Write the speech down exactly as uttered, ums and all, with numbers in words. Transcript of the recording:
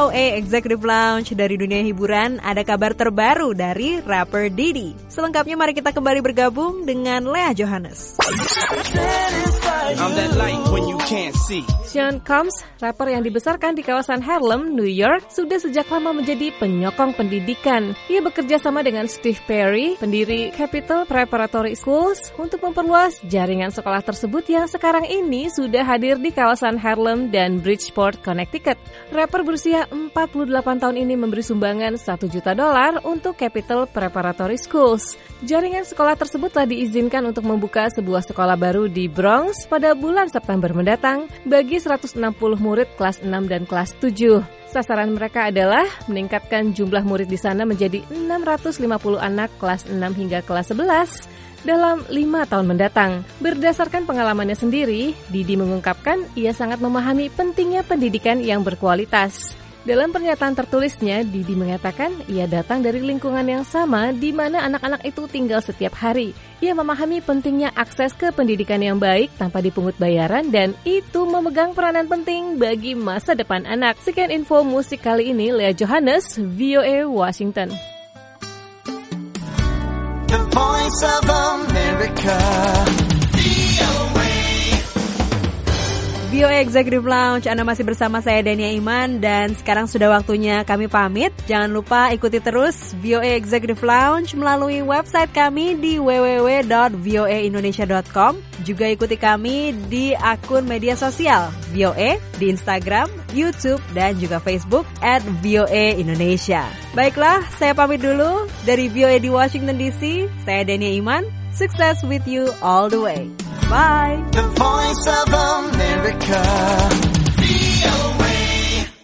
V O A Executive Lounge. Dari dunia hiburan, ada kabar terbaru dari rapper Diddy. Selengkapnya mari kita kembali bergabung dengan Lea Johannes. Sean Combs, rapper yang dibesarkan di kawasan Harlem, New York, sudah sejak lama menjadi penyokong pendidikan. Ia bekerja sama dengan Steve Perry, pendiri Capital Preparatory Schools, untuk memperluas jaringan sekolah tersebut yang sekarang ini sudah hadir di kawasan Harlem dan Bridgeport, Connecticut. Rapper berusia empat puluh delapan tahun ini memberi sumbangan satu juta dolar untuk Capital Preparatory Schools. Jaringan sekolah tersebut telah diizinkan untuk membuka sebuah sekolah baru di Bronx pada bulan September mendatang bagi seratus enam puluh murid kelas enam dan kelas tujuh. Sasaran mereka adalah meningkatkan jumlah murid di sana menjadi enam ratus lima puluh anak kelas enam hingga kelas sebelas dalam lima tahun mendatang. Berdasarkan pengalamannya sendiri, Diddy mengungkapkan ia sangat memahami pentingnya pendidikan yang berkualitas. Dalam pernyataan tertulisnya, Diddy mengatakan ia datang dari lingkungan yang sama di mana anak-anak itu tinggal setiap hari. Ia memahami pentingnya akses ke pendidikan yang baik tanpa dipungut bayaran dan itu memegang peranan penting bagi masa depan anak. Sekian info musik kali ini, Lea Johannes, V O A Washington. The Voice of America. V O A Executive Lounge, Anda masih bersama saya Dania Iman dan sekarang sudah waktunya kami pamit. Jangan lupa ikuti terus V O A Executive Lounge melalui website kami di w w w dot voa indonesia dot com. Juga ikuti kami di akun media sosial V O A di Instagram, YouTube dan juga Facebook at V O A Indonesia. Baiklah, saya pamit dulu dari V O A di Washington D C. Saya Dania Iman. Success with you all the way. Bye. The Voice of America.